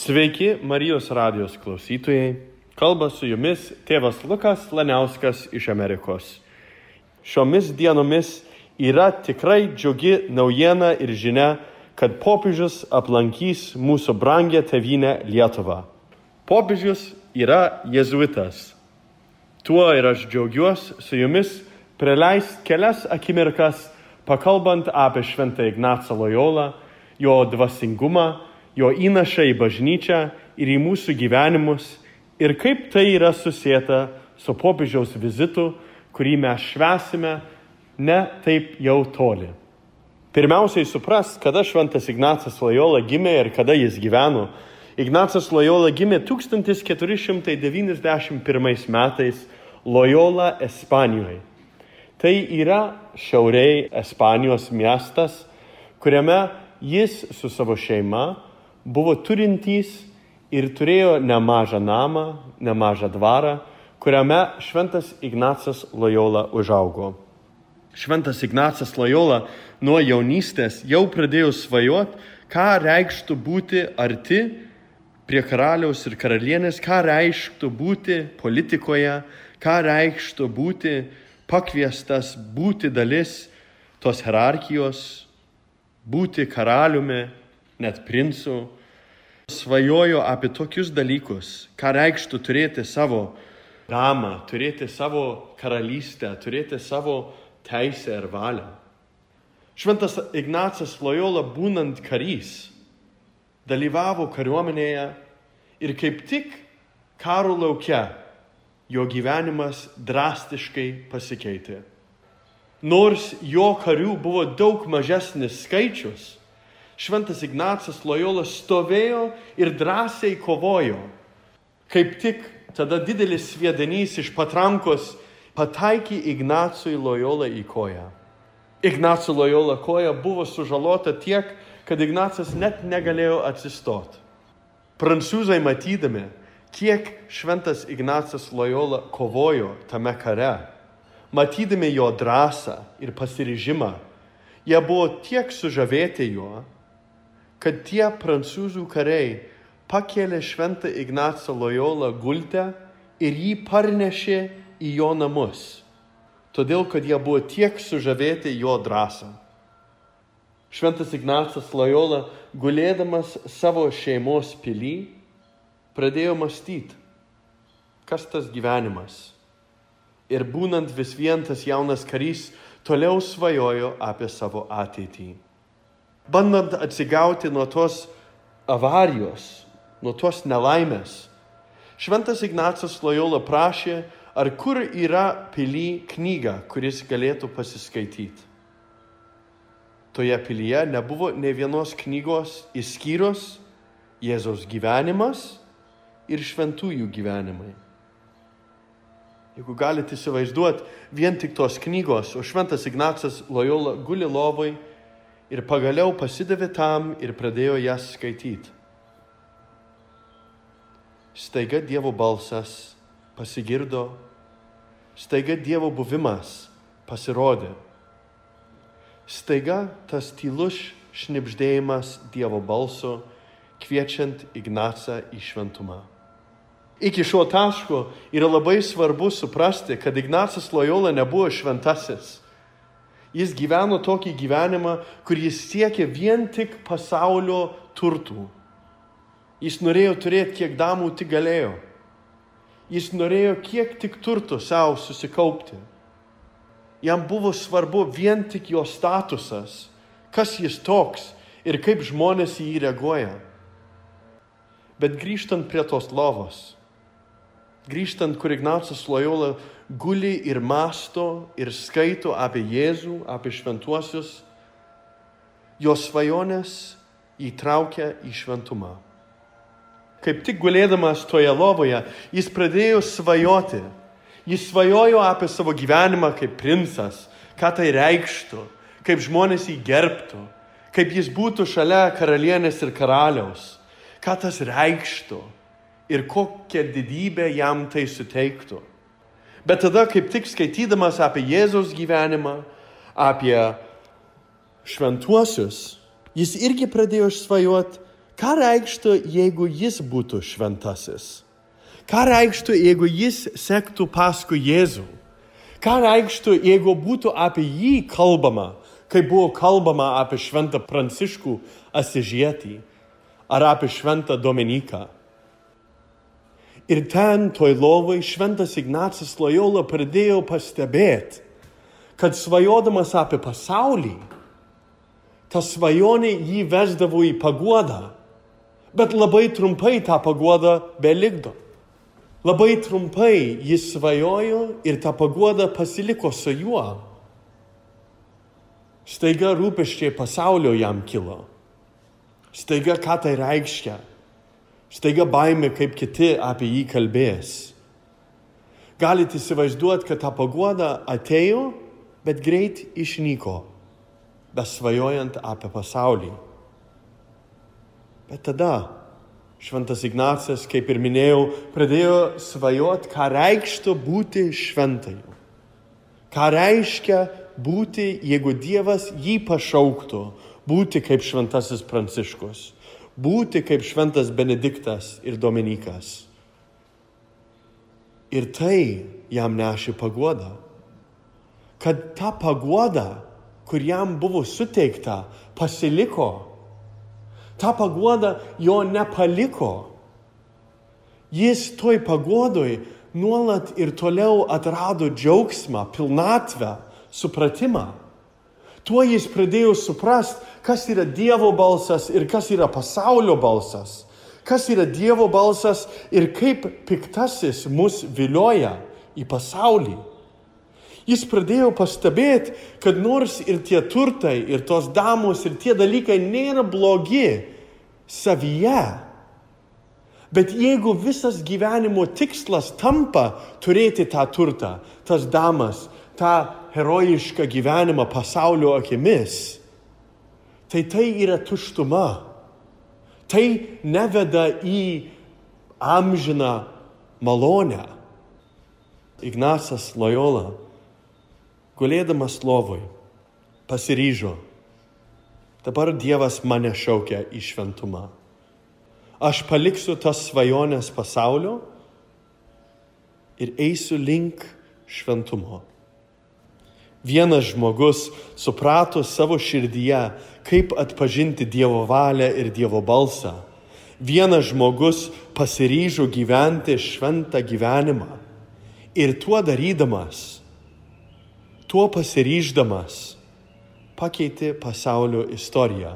Sveiki, Marijos radijos klausytojai. Kalba su jumis tėvas Lukas Laniauskas iš Amerikos. Šiomis dienomis yra tikrai džiugi naujiena ir žinia, kad popiežius aplankys mūsų brangią tėvynę Lietuvą. Popiežius yra jėzuitas. Tuo ir aš džiaugiuosi su jumis praleist kelias akimirkas, pakalbant apie Šventą Ignacą Lojolą, jo dvasingumą, jo įnašą į bažnyčią ir į mūsų gyvenimus ir kaip tai yra susieta su popiežiaus vizitu, kurį mes švęsime ne taip jau toli. Pirmiausiai suprast, kada Šventas Ignacas Lojola gimė ir kada jis gyveno. Ignacas Lojola gimė 1491 metais Lojola, Ispanijoje. Tai yra šiauriai Ispanijos miestas, kuriame jis su savo šeima buvo turintys ir turėjo nemažą namą, nemažą dvarą, kuriame Šventas Ignacas Lojola užaugo. Šventas Ignacas Lojola nuo jaunystės jau pradėjo svajoti, ką reikštų būti arti prie karaliaus ir karalienės, ką reikštų būti politikoje, ką reikštų būti pakviestas, būti dalis tos hierarchijos, būti karaliumi, net princu. Svajojo apie tokius dalykus, ką reikštų turėti savo namą, turėti savo karalystę, turėti savo teisę ir valią. Šventas Ignacas Lojola, būnant karys, dalyvavo kariuomenėje ir kaip tik karo lauke jo gyvenimas drastiškai pasikeitė. Nors jo karių buvo daug mažesnis skaičius, Šventas Ignacas Lojola stovėjo ir drąsiai kovojo. Kaip tik tada didelis sviedinys iš patrankos pataikė Ignacui Lojola į koją. Ignaco Lojola koja buvo sužalota tiek, kad Ignacas net negalėjo atsistoti. Prancūzai matydami, kiek Šventas Ignacas Lojola kovojo tame kare, matydami jo drąsą ir pasiryžimą, jie buvo tiek sužavėti juo, kad tie prancūzų kariai pakėlė Šventą Ignacą Lojolą gultę ir jį parnešė į jo namus, todėl kad jie buvo tiek sužavėti jo drąsą. Šventas Ignacas Lojola, gulėdamas savo šeimos pily, pradėjo mąstyti, kas tas gyvenimas. Ir būnant vis vien tas jaunas karys, toliau svajojo apie savo ateitį. Bandant atsigauti nuo tos avarijos, nuo tos nelaimės, Šventas Ignacas Lojola prašė, ar kur yra pily knyga, kuris galėtų pasiskaityti. Toje pilyje nebuvo ne vienos knygos išskyrus Jėzaus gyvenimas ir šventųjų gyvenimai. Jeigu galite įsivaizduoti, vien tik tos knygos, o Šventas Ignacas Lojola guli lovoj ir pagaliau pasidavė tam ir pradėjo jas skaityti. Staiga Dievo balsas pasigirdo, staiga Dievo buvimas pasirodė. Staiga tas tylus šnibždėjimas Dievo balso, kviečiant Ignacą į šventumą. Iki šio taško yra labai svarbu suprasti, kad Ignacas Lojola nebuvo šventasis. Jis gyveno tokį gyvenimą, kur jis siekė vien tik pasaulio turtų. Jis norėjo turėti, kiek damų tik galėjo. Jis norėjo kiek tik turtų savo susikaupti. Jam buvo svarbu vien tik jo statusas, kas jis toks ir kaip žmonės į jį reaguoja. Bet grįžtant prie tos lovos, grįžtant, kur Ignacas Lojola guli ir mąsto ir skaito apie Jėzų, apie šventuosius, jo svajonės įtraukia į šventumą. Kaip tik gulėdamas toje lovoje, jis pradėjo svajoti. Jis svajojo apie savo gyvenimą kaip princas, ką tai reikštų, kaip žmonės jį gerbtų, kaip jis būtų šalia karalienės ir karaliaus, ką tas reikštų ir kokią didybę jam tai suteiktų. Bet tada, kaip tik skaitydamas apie Jėzaus gyvenimą, apie šventuosius, jis irgi pradėjo svajoti, Ką reikštų, jeigu jis būtų šventasis? Ką reikštų, jeigu jis sektų paskui Jėzų? Ką reikštų, jeigu būtų apie jį kalbama, kaip buvo kalbama apie šventą Pranciškų Asižietį ar apie šventą Dominiką? Ir ten, toj lovai, šventas Ignacas Lojola pradėjo pastebėti, kad svajodamas apie pasaulį, ta svajonė jį vesdavo į paguodą, bet labai trumpai tą paguodą belikdo. Labai trumpai jis svajojo ir ta paguoda pasiliko su juo. Staiga rūpesčiai pasaulio jam kilo. Staiga ką tai reiškia. Staiga baimė, kaip kiti apie jį kalbės. Galite įsivaizduoti, kad ta paguoda atėjo, bet greit išnyko, besvajojant apie pasaulį. Bet tada šventas Ignacas, kaip ir minėjau, pradėjo svajoti, ką reikštų būti šventąju. Ką reiškia būti, jeigu Dievas jį pašauktų, būti kaip šventasis Pranciškus, būti kaip šventas Benediktas ir Dominikas. Ir tai jam nešė paguodą. Kad ta paguoda, kur jam buvo suteikta, pasiliko. Ta paguoda jo nepaliko. Jis toj paguodoj nuolat ir toliau atrado džiaugsmą, pilnatvę, supratimą. Tuo jis pradėjo suprast, kas yra Dievo balsas ir kas yra pasaulio balsas. Kas yra Dievo balsas ir kaip piktasis mus vilioja į pasaulį. Jis pradėjo pastebėti, kad nors ir tie turtai, ir tos damos, ir tie dalykai nėra blogi savyje. Bet jeigu visas gyvenimo tikslas tampa turėti tą turtą, tas damas, tą herojišką gyvenimą pasaulio akimis, tai yra tuštuma. Tai neveda į amžiną malonę. Ignacas Lojola, gulėdamas lovoj, pasiryžo. Dabar Dievas mane šaukia į šventumą. Aš paliksiu tas svajonės pasaulio ir eisiu link šventumo. Vienas žmogus suprato savo širdyje, kaip atpažinti Dievo valią ir Dievo balsą. Vienas žmogus pasiryžo gyventi šventą gyvenimą. Ir tuo darydamas, tuo pasiryždamas, pakeitė pasaulio istoriją.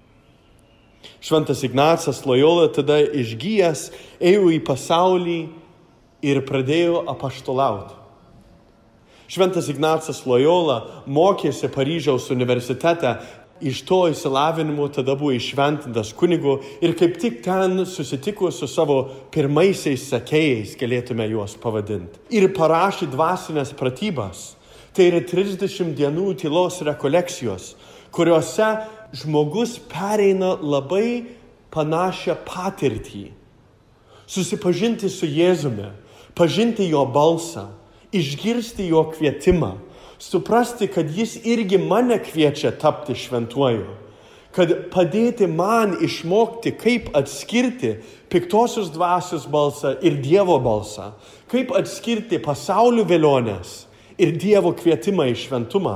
Šventas Ignacas Lojola tada išgijęs ėjo į pasaulį ir pradėjo apaštalauti. Šventas Ignacas Lojola mokėsi Paryžiaus universitete, iš to išsilavinimo tada buvo įšventintas kunigu ir kaip tik ten susitiko su savo pirmaisiais sekėjais, galėtume juos pavadinti. Ir parašė dvasinės pratybas. Tai yra 30 dienų tylos rekolekcijos, kuriuose žmogus pereina labai panašią patirtį. Susipažinti su Jėzumi, pažinti jo balsą, išgirsti jo kvietimą, suprasti, kad jis irgi mane kviečia tapti šventuoju, kad padėti man išmokti, kaip atskirti piktosios dvasios balsą ir Dievo balsą, kaip atskirti pasaulio velionės ir Dievo kvietimą į šventumą.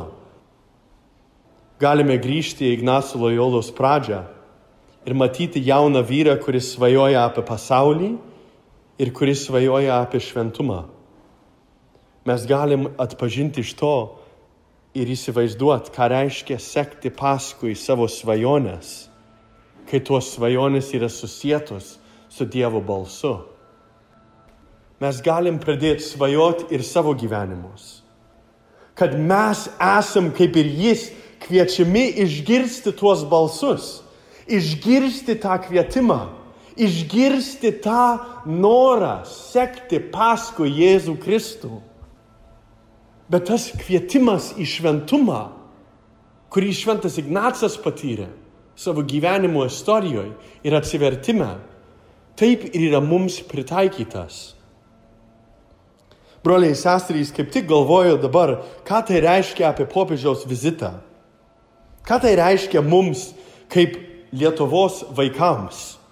Galime grįžti į Ignaco Lojolos pradžią ir matyti jauną vyrą, kuris svajoja apie pasaulį ir kuris svajoja apie šventumą. Mes galim atpažinti iš to ir įsivaizduoti, ką reiškia sekti paskui savo svajonės, kai tos svajonės yra susietos su Dievo balsu. Mes galim pradėti svajoti ir savo gyvenimus. Kad mes esam kaip ir jis kviečiami išgirsti tuos balsus, išgirsti tą kvietimą, išgirsti tą norą sekti paskui Jėzų Kristų. Bet tas kvietimas į šventumą, kurį šventas Ignacas patyrė savo gyvenimo istorijoje ir atsivertime, taip ir yra mums pritaikytas. Broliai seserys, kaip tik galvoju dabar, ką tai reiškia apie popiežiaus vizitą. Ką tai reiškia mums kaip Lietuvos vaikams.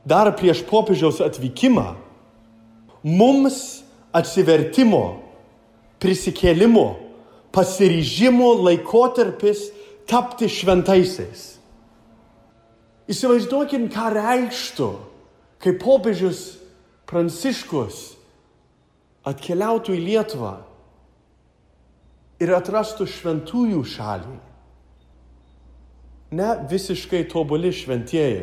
dar prieš popiežiaus atvykimą, mums atsivertimo, prisikėlimo, pasiryžimo laikotarpis tapti šventaisiais. Įsivaizduokim, ką reikštų, kai popiežius Pranciškus atkeliautų į Lietuvą ir atrastų šventųjų šalį. Ne visiškai tobuli šventieji.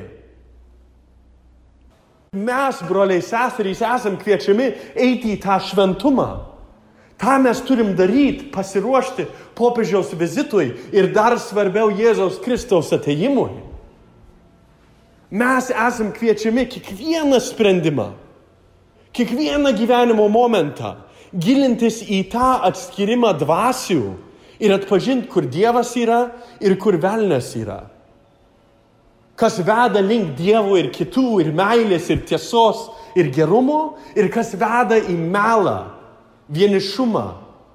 Mes, broliai seserys, esam kviečiami eiti į tą šventumą. Ką mes turim daryti, pasiruošti popiežiaus vizitui ir dar svarbiau Jėzaus Kristaus atėjimui. Mes esam kviečiami kiekvieną sprendimą, kiekvieną gyvenimo momentą gilintis į tą atskirimą dvasių ir atpažinti, kur Dievas yra ir kur velnias yra. Kas veda link Dievo ir kitų, ir meilės, ir tiesos, ir gerumo, ir kas veda į melą, vienišumą,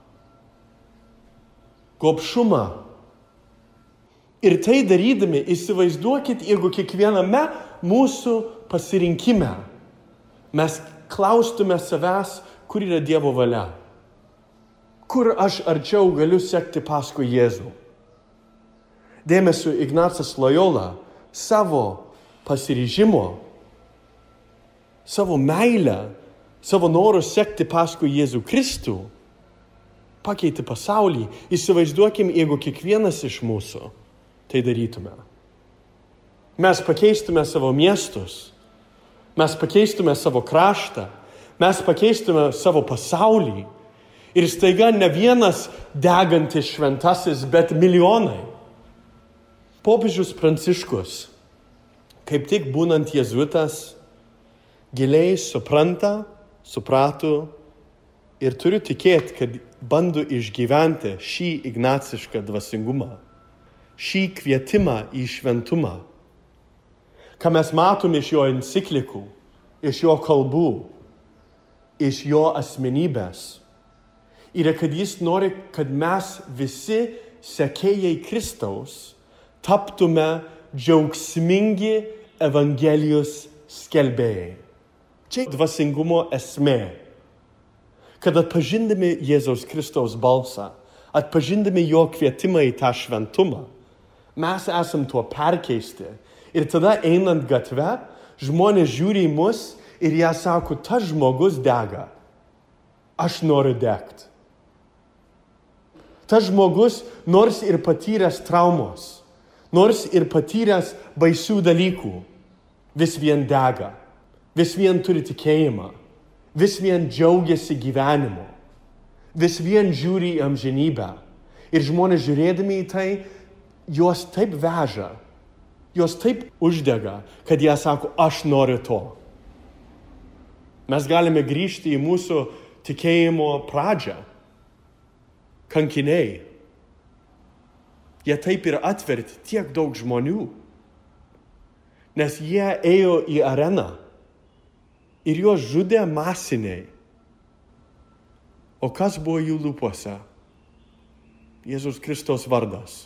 gobšumą. Ir tai darydami, įsivaizduokit, jeigu kiekviename mūsų pasirinkime mes klaustume savęs, kur yra Dievo valia. Kur aš arčiau galiu sekti paskui Jėzų. Dėmesio Ignacas Loyola savo pasiryžimo, savo meilę, savo norų sekti paskui Jėzų Kristų pakeitė pasaulį. Įsivaizduokim, jeigu kiekvienas iš mūsų tai darytume. Mes pakeistume savo miestus, mes pakeistume savo kraštą, mes pakeistume savo pasaulį ir staiga ne vienas degantis šventasis, bet milijonai. Popiežius Pranciškus, kaip tik būnant jėzuitas, giliai suprato ir turiu tikėti, kad bando išgyventi šį ignacišką dvasingumą, šį kvietimą į šventumą, ką mes matome iš jo enciklikų, iš jo kalbų, iš jo asmenybės. Ir kad jis nori, kad mes visi sekėjai Kristaus taptume džiaugsmingi Evangelijos skelbėjai. Čia dvasingumo esmė. Kad atpažindami Jėzaus Kristaus balsą, atpažindami jo kvietimą į tą šventumą, mes esam tuo perkeisti. Ir tada einant gatve, žmonės žiūri į mus ir jie sako, tas žmogus dega. Aš noriu degti. Tas žmogus, nors ir patyręs traumos, nors ir patyręs baisių dalykų, vis vien dega, vis vien turi tikėjimą, vis vien džiaugiasi gyvenimu, vis vien žiūri į amžinybę. Ir žmonės žiūrėdami į tai, juos taip veža, juos taip uždega, kad jie sako, aš noriu to. Mes galime grįžti į mūsų tikėjimo pradžią. Kankiniai. Jie taip ir atverti tiek daug žmonių, nes jie ėjo į areną ir juos žudė masiniai. O kas buvo jų lūpose? Jėzus Kristaus vardas.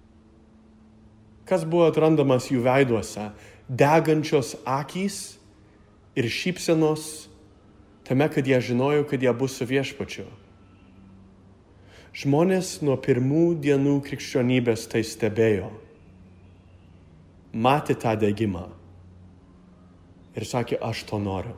Kas buvo atrandamas jų veiduose? Degančios akys ir šypsenos tame, kad jie žinojo, kad jie bus su Viešpačiu. Žmonės nuo pirmų dienų krikščionybės tai stebėjo. Matė tą degimą ir sakė, aš to noriu.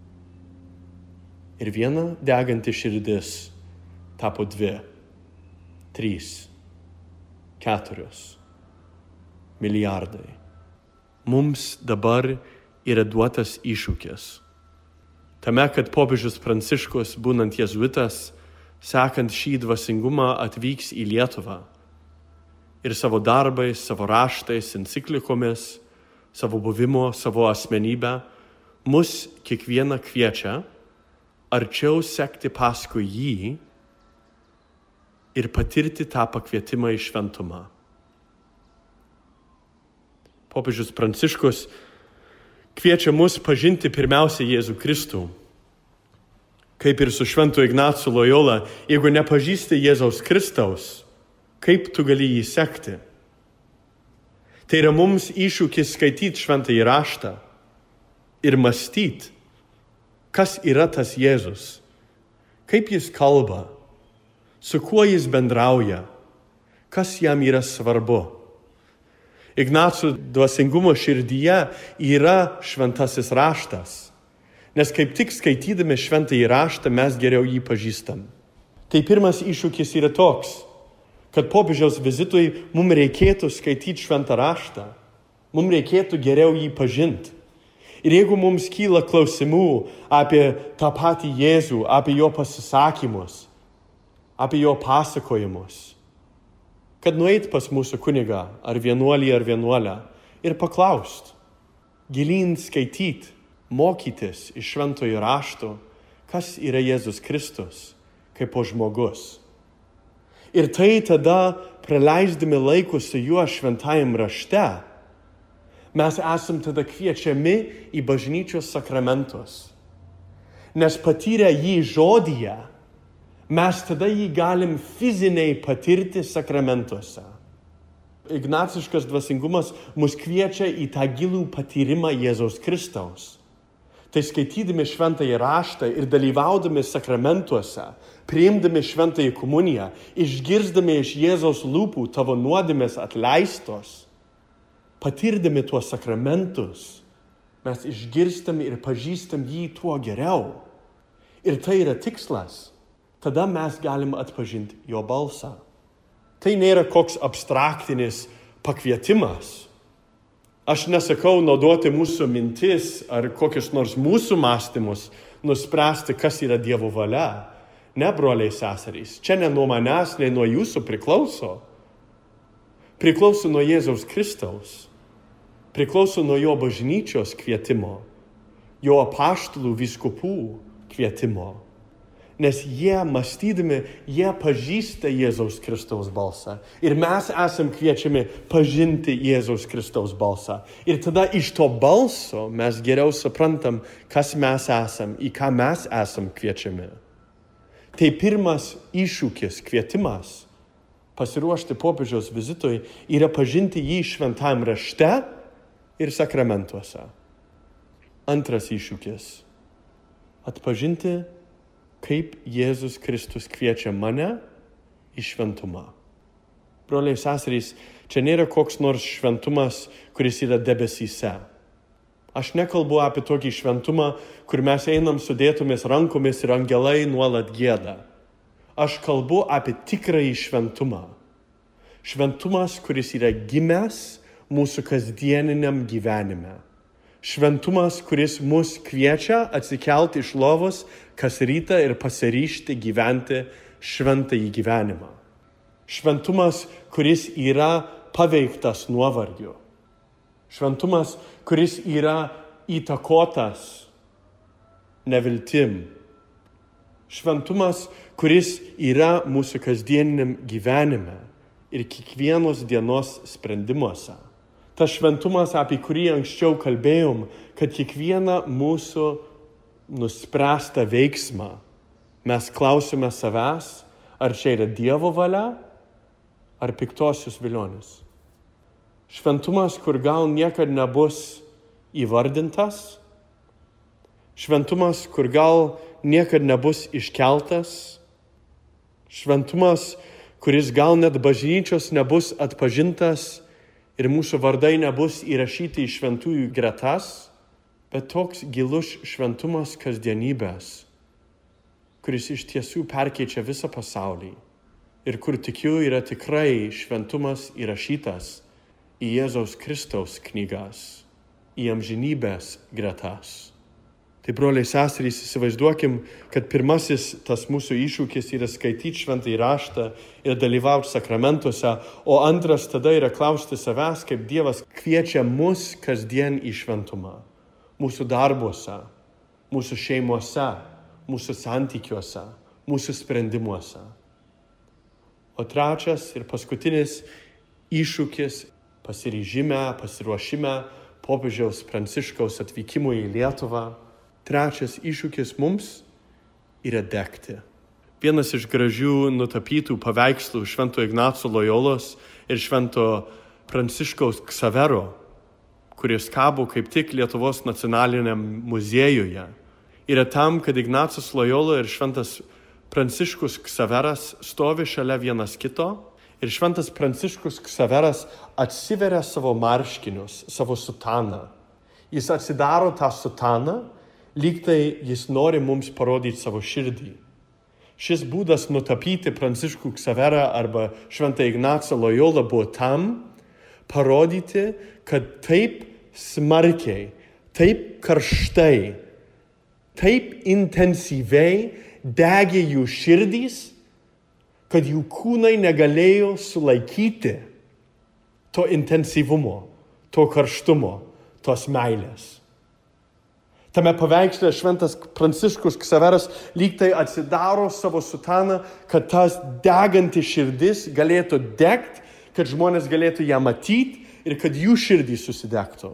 Ir viena deganti širdis tapo 2, 3, 4 milijardai. Mums dabar yra duotas iššūkis. Tame, kad popiežius Pranciškus, būnant jėzuitas, sekant šį dvasingumą atvyks į Lietuvą ir savo darbais, savo raštais, enciklikomis, savo buvimo, savo asmenybę, mus kiekvieną kviečia arčiau sekti paskui jį ir patirti tą pakvietimą į šventumą. Popiežius Pranciškus kviečia mus pažinti pirmiausia Jėzų Kristų. Kaip ir su šventu Ignacu Loyola, jeigu nepažįsti Jėzaus Kristaus, kaip tu gali jį sekti? Tai yra mums iššūkis skaityti šventąjį raštą ir mąstyti, kas yra tas Jėzus, kaip jis kalba, su kuo jis bendrauja, kas jam yra svarbu. Ignaco dvasingumo širdyje yra šventasis raštas, nes kaip tik skaitydami šventąjį raštą mes geriau jį pažįstam. Tai pirmas iššūkis yra toks, kad popiežiaus vizitui mums reikėtų skaityti šventą raštą, mums reikėtų geriau jį pažinti. Ir jeigu mums kyla klausimų apie tą patį Jėzų, apie jo pasisakymus, apie jo pasakojimus, kad nueit pas mūsų kunigą, ar vienuolę, ir paklaust, gilyn skaityti, mokytis iš šventojo rašto, kas yra Jėzus Kristus, kaip žmogus. Ir tai tada, praleisdami laiku su juo šventajam rašte, mes esam tada kviečiami į bažnyčios sakramentus. Nes patyrę jį žodyje, mes tada jį galim fiziniai patirti sakramentuose. Ignaciškas dvasingumas mus kviečia į tą gilų patyrimą Jėzaus Kristaus. Tai skaitydami šventąjį raštą ir dalyvaudami sakramentuose, priimdami šventąjį komuniją, išgirsdami iš Jėzaus lūpų tavo nuodėmės atleistos, patirdami tuos sakramentus, mes išgirstam ir pažįstam jį tuo geriau. Ir tai yra tikslas. Tada mes galim atpažinti jo balsą. Tai nėra koks abstraktinis pakvietimas. Aš nesakau naudoti mūsų mintis ar kokius nors mūsų mąstymus, nuspręsti, kas yra Dievo valia. Ne, broliai seserys, čia ne nuo manęs, ne nuo jūsų priklauso. Priklauso nuo Jėzaus Kristaus. Priklauso nuo jo bažnyčios kvietimo, jo apaštalų vyskupų kvietimo. Nes jie, mąstydami, jie pažįsta Jėzaus Kristaus balsą. Ir mes esam kviečiami pažinti Jėzaus Kristaus balsą. Ir tada iš to balso mes geriau suprantam, kas mes esam, į ką mes esam kviečiami. Tai pirmas iššūkis, kvietimas, pasiruošti popiežiaus vizitui, yra pažinti jį šventajam rašte ir sakramentuose. Antras iššūkis – atpažinti, kaip Jėzus Kristus kviečia mane į šventumą. Broliai seserys, čia nėra koks nors šventumas, kuris yra debesyse. Aš nekalbu apie tokį šventumą, kur mes einam sudėtomis rankomis ir angelai nuolat gieda. Aš kalbu apie tikrąjį šventumą. Šventumas, kuris yra gimęs mūsų kasdieniniam gyvenime. Šventumas, kuris mus kviečia atsikelti iš lovos kas rytą ir pasiryžti gyventi šventąjį gyvenimą. Šventumas, kuris yra paveiktas nuovargiu. Šventumas, kuris yra įtakotas neviltim. Šventumas, kuris yra mūsų kasdieniniam gyvenime ir kiekvienos dienos sprendimuose. Tas šventumas, apie kurį anksčiau kalbėjom, kad kiekvieną mūsų nuspręstą veiksmą mes klausime savęs, ar čia yra Dievo valia, ar piktosios vilionės. Šventumas, kur gal niekad nebus įvardintas. Šventumas, kur gal niekad nebus iškeltas. Šventumas, kuris gal net bažnyčios nebus atpažintas ir mūsų vardai nebus įrašyti į šventųjų gretas, bet toks gilus šventumas kasdienybės, kuris iš tiesų perkeičia visą pasaulį ir kur tikiu yra tikrai šventumas įrašytas į Jėzaus Kristaus knygas, į amžinybės gretas. Tai, broliai seserys, įsivaizduokim, kad pirmasis tas mūsų iššūkis yra skaityti šventąjį raštą ir dalyvauti sakramentuose, o antras tada yra klausti savęs, kaip Dievas kviečia mus kasdien į šventumą. Mūsų darbuose, mūsų šeimose, mūsų santykiuose, mūsų sprendimuose. O trečias ir paskutinis iššūkis pasiruošime popiežiaus Pranciškaus atvykimui į Lietuvą. Trečias iššūkis mums yra degti. Vienas iš gražių nutapytų paveikslų Švento Ignaco Lojolos ir Švento Pranciškaus Ksavero, kuris kabo kaip tik Lietuvos nacionaliniam muziejuje, yra tam, kad Ignacas Lojola ir šventas Pranciškus Ksaveras stovi šalia vienas kito ir šventas Pranciškus Ksaveras atsiveria savo marškinius, savo sutaną. Jis atsidaro tą sutaną, lyg tai jis nori mums parodyti savo širdį. Šis būdas nutapyti Pranciškų Ksaverą arba šventą Ignacą Lojolą buvo tam parodyti, kad taip smarkiai, taip karštai, taip intensyviai degė jų širdys, kad jų kūnai negalėjo sulaikyti to intensyvumo, to karštumo, tos meilės. Tame paveiksle šventas Pranciškus Ksaveras lyg tai atsidaro savo sutaną, kad tas deganti širdis galėtų degti, kad žmonės galėtų ją matyti ir kad jų širdys susidegtų.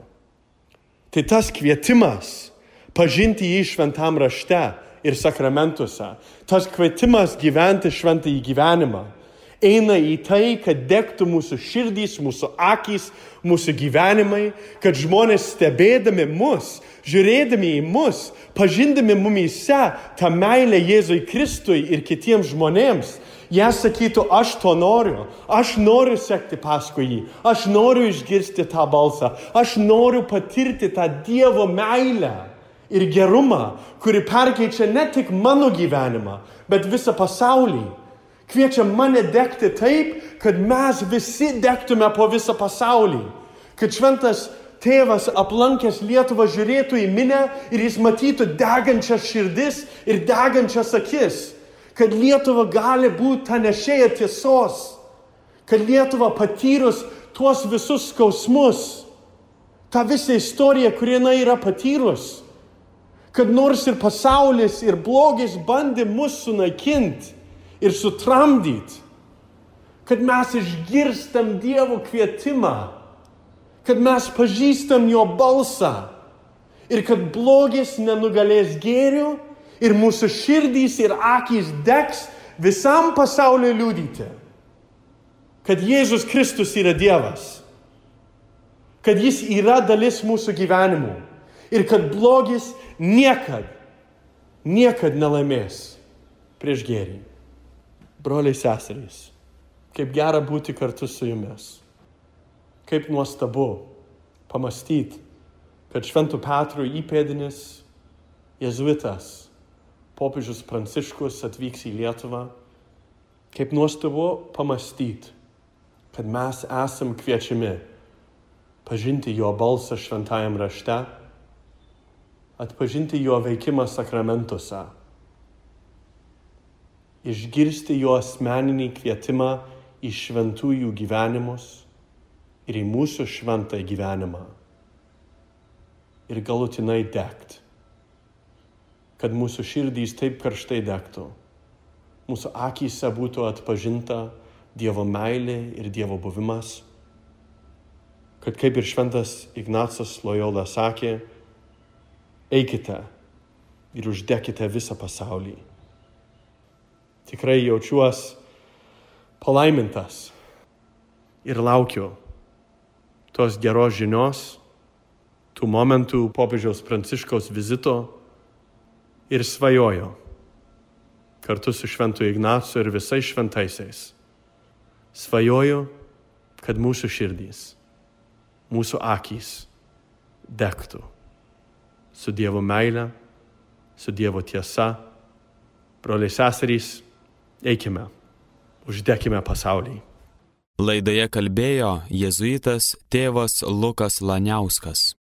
Tai tas kvietimas pažinti jį šventam rašte ir sakramentuose, tas kvietimas gyventi šventąjį gyvenimą, eina į tai, kad degtų mūsų širdys, mūsų akys, mūsų gyvenimai, kad žmonės stebėdami mus, žiūrėdami į mus, pažindami mumyse tą meilę Jėzui Kristui ir kitiems žmonėms, jie sakytų, aš to noriu, aš noriu sekti paskui jį, aš noriu išgirsti tą balsą, aš noriu patirti tą Dievo meilę ir gerumą, kuri perkeičia ne tik mano gyvenimą, bet visą pasaulį. Kviečia mane degti taip, kad mes visi degtume po visą pasaulį. Kad šventas tėvas aplankęs Lietuvą žiūrėtų į minią ir jis matytų degančias širdis ir degančias akis. Kad Lietuva gali būti ta nešėja tiesos. Kad Lietuva patyrus tuos visus skausmus, tą visą istoriją, kurią jinai yra patyrus. Kad nors ir pasaulis ir blogis bandė mus sunaikinti ir sutramdyti, kad mes išgirstam Dievo kvietimą, kad mes pažįstam jo balsą ir kad blogis nenugalės gėrių ir mūsų širdys ir akys degs visam pasauliu liudyti, kad Jėzus Kristus yra Dievas, kad jis yra dalis mūsų gyvenimų ir kad blogis niekad nelaimės prieš gėrį. Broliai seserys, kaip gera būti kartu su jumis. Kaip nuostabu pamastyti, kad Šventų Petro įpėdinis, jėzuitas, popiežius Pranciškus atvyks į Lietuvą. Kaip nuostabu pamastyti, kad mes esam kviečiami pažinti jo balsą šventajam rašte, atpažinti jo veikimą sakramentuose, išgirsti jo asmeninį kvietimą į šventųjų gyvenimus ir į mūsų šventąjį gyvenimą ir galutinai degti, kad mūsų širdys taip karštai degtų, mūsų akyse būtų atpažinta Dievo meilė ir Dievo buvimas, kad kaip ir šventas Ignacas Lojola sakė, eikite ir uždekite visą pasaulį. Tikrai jaučiuosi palaimintas ir laukiu tos geros žinios, tų momentų popiežiaus Pranciškaus vizito ir svajoju kartu su šventu Ignacu ir visais šventaisiais. Svajoju, kad mūsų širdys, mūsų akys degtų su Dievo meile, su Dievo tiesa. Broliai seserys, eikime, uždekime pasaulį. Laidoje kalbėjo jėzuitas tėvas Lukas Laniauskas.